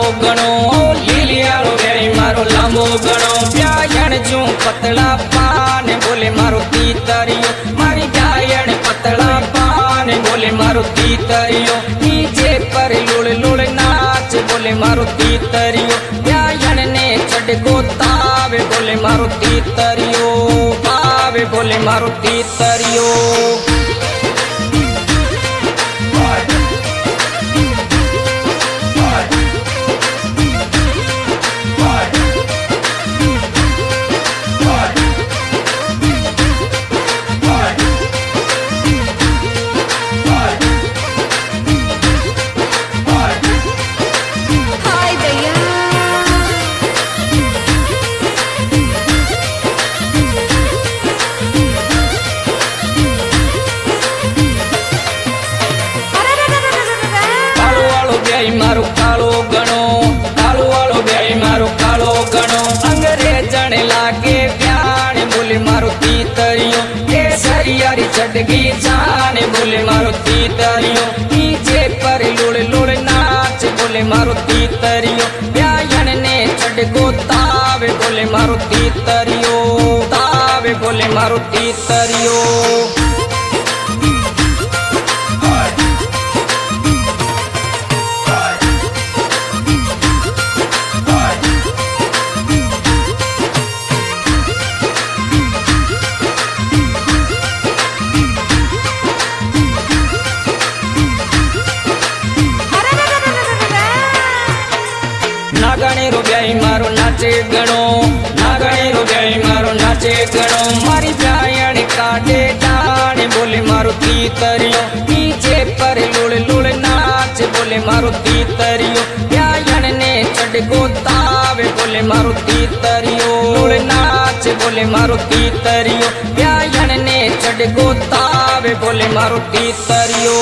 गणो लीलियालो व्याई मारो लांबो गणो ब्यायण जू पतला पान बोले मारो तीतरियो मारी ब्यायण पतला पान बोले मारो तीतरियो नीचे पर लुड़ लुड़ नाच बोले मारो तीतरियो ब्यायण ने चढ़ को तावे बोले मारो तीतरियो तावे बोले मारो तीतरियो। मारो कालो गणो कालो वालो ब्याई मारो कालो गणो अंग्रेजण लागे प्याण बोले मारो तीतरियो केसरियारी चढ़गी जान बोले मारो तीतरियो नीचे पर लुड़ लुड़ नाच बोले मारो तीतरियो ब्यायण ने चढ़ को तावे बोले मारो तीतरियो तावे बोले मारो तीतरियो। नागणेरो ब्याई मारो नाचे गणो नागणेरो ब्याई मारो नाचे गणो मारी ब्यायण काटे डाण बोले मारो तीतरियो नीचे पर लुड़ लुड़ नाच बोले मारो तीतरियो ब्यायण ने चढ़ को तावे बोले मारो तीतरियो लुड़ नाच बोले मारो तीतरियो ब्यायण ने चढ़ को तावे बोले मारो तीतरियो।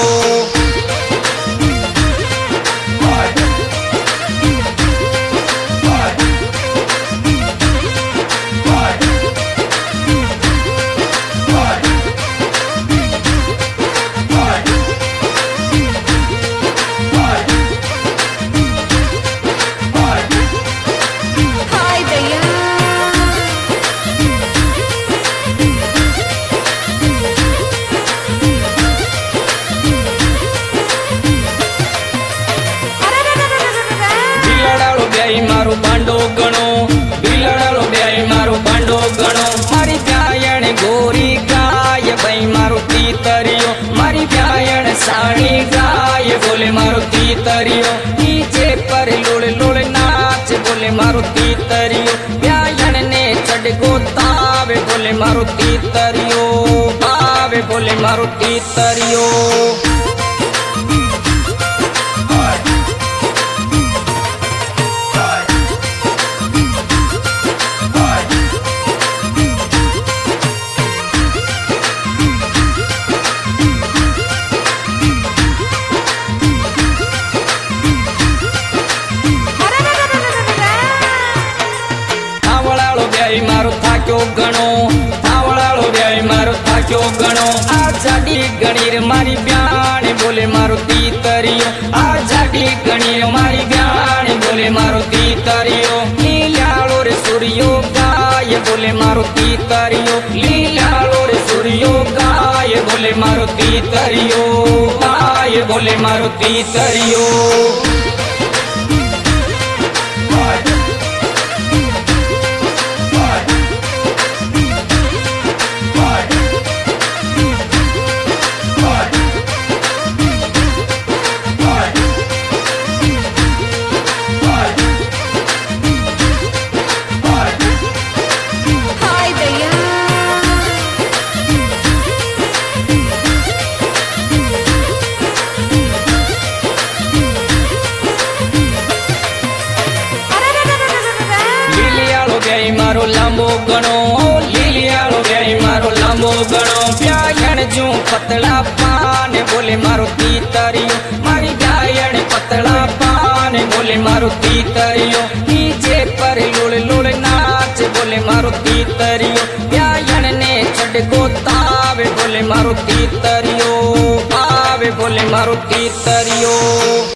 मारो बांडो गणो बिलड़ालो ब्याई मारो बांडो गणो मारी ब्यायण गोरी गाय भाई मारो तीतरियो मारी ब्यायण साड़ी गाय बोले मारो तीतरियो नीचे पर लुड़ लुड़ नाच बोले मारो तीतरियो ब्यायण ने चढ़ को तावे बोले मारो तीतरियो तावे बोले मारो तीतरियो। मारो थाक्यो गणो थावड़ालो ब्याई मारो थाक्यो गणो आजादी गणीर मारी ब्याण बोले मारो तीतरियो आजादी गणीर मारी ब्याण बोले मारो तीतरियो लीलालो रे सूर्यो गाय बोले मारो तीतरियो लीलालो रे सूर्यो गाय बोले मारो तीतरियो गाय बोले मारो तीतरियो। मारो लांबो गणो लीलियालो ब्याई मारो लांबो गणो ब्यायण जू पतला पान बोले मारो तीतरियो मारी ब्यायण पतला पान बोले मारो तीतरियो नीचे पर लुड़ लुड़ नाच बोले मारो तीतरियो ब्यायण ने चढ़ को तावे बोले मारो तीतरियो तावे बोले मारो तीतरियो।